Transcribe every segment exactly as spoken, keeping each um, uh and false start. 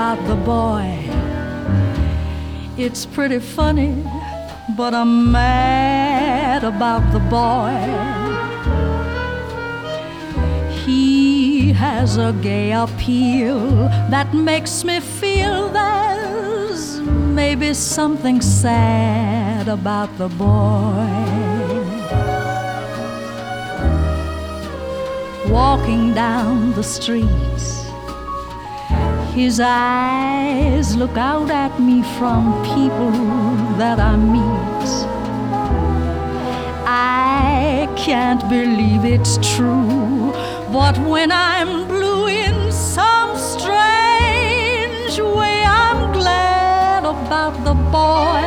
about the boy. It's pretty funny, but I'm mad about the boy. He has a gay appeal that makes me feel there's maybe something sad about the boy. Walking down the streets, his eyes look out at me from people that I meet. I can't believe it's true, but when I'm blue in some strange way, I'm glad about the boy.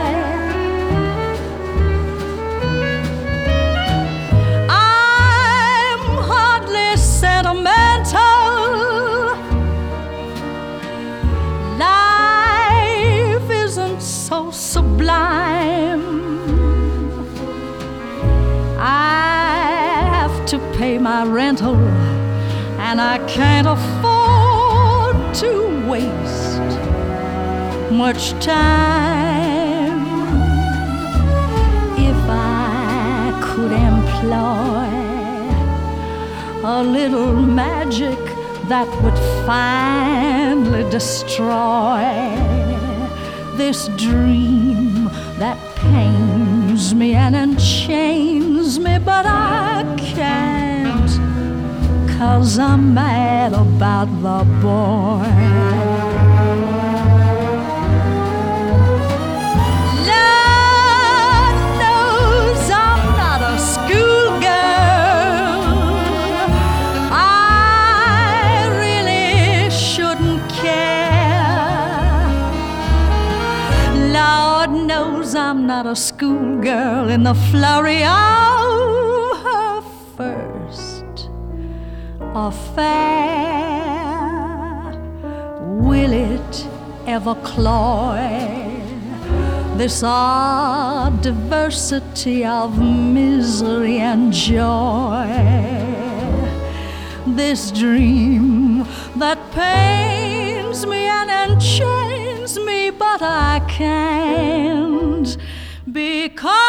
I'm hardly sentimental. Life isn't so sublime. I have to pay my rental, and I can't afford to waste much time. If I could employ a little magic that would finally destroy this dream that pains me and enchains me, but I can't, 'cause I'm mad about the boy. Lord knows I'm not a schoolgirl. I really shouldn't care. Lord knows I'm not a schoolgirl in the flurry of her first affair. Will it ever cloy this odd diversity of misery and joy? This dream that pains me and enchains me, but I can't, because